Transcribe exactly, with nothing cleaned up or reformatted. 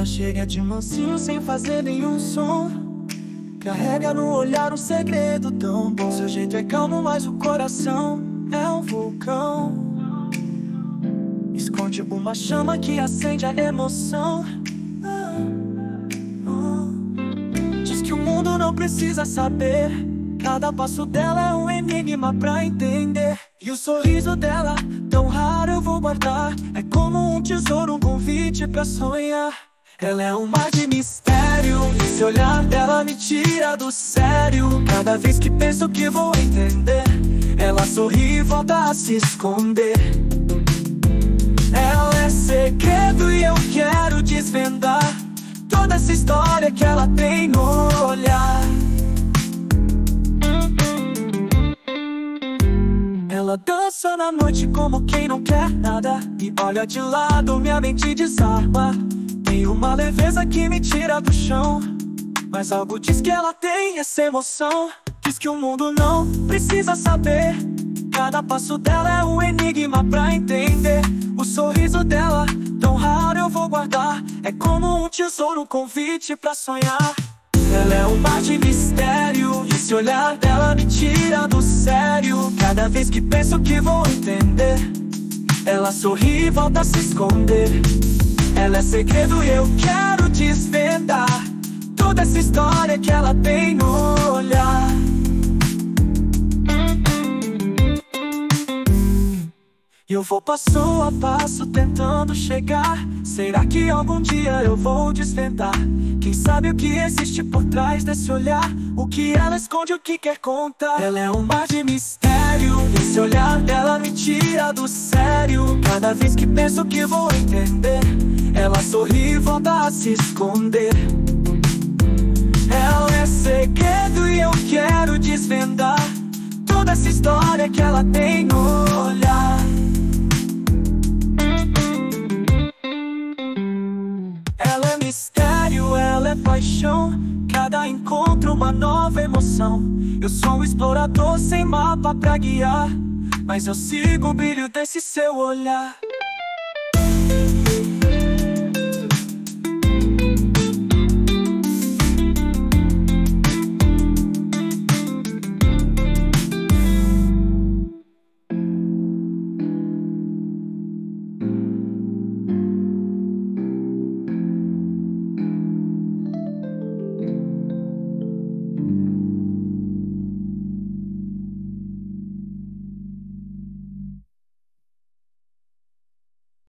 chega de mansinho sem fazer nenhum som. Carrega no olhar um segredo tão bom. Seu jeito é calmo, mas o coração é um vulcão. Esconde uma chama que acende a emoção. ah, oh. Diz que o mundo não precisa saber. Cada passo dela é um enigma pra entender. E o sorriso dela, tão raro, eu vou guardar. É como um tesouro, um convite pra sonhar. Ela é um mar de mistério. Esse olhar dela me tira do sério. Cada vez que penso que vou entender, ela sorri e volta a se esconder. Ela é segredo e eu quero desvendar toda essa história que ela tem no olhar. Ela dança na noite como quem não quer nada, e olha de lado, minha mente desarma. Tem uma leveza que me tira do chão, mas algo diz que ela tem essa emoção. Diz que o mundo não precisa saber. Cada passo dela é um enigma pra entender. O sorriso dela, tão raro, eu vou guardar. É como um tesouro, um convite pra sonhar. Ela é um mar de mistério. Esse olhar dela me tira do sério. Cada vez que penso que vou entender, ela sorri e volta a se esconder. Ela é segredo e eu quero desvendar toda essa história que ela tem no olhar. E eu vou passo a passo tentando chegar. Será que algum dia eu vou desvendar? Quem sabe o que existe por trás desse olhar? O que ela esconde, o que quer contar? Ela é um mar de mistério. Esse olhar dela me tira do sério. Cada vez que penso que vou entender, ela sorri e volta a se esconder. Ela é segredo e eu quero desvendar toda essa história que ela tem no olhar. Ela é mistério, ela é paixão. Cada encontro uma nova emoção. Eu sou um explorador sem mapa pra guiar, mas eu sigo o brilho desse seu olhar.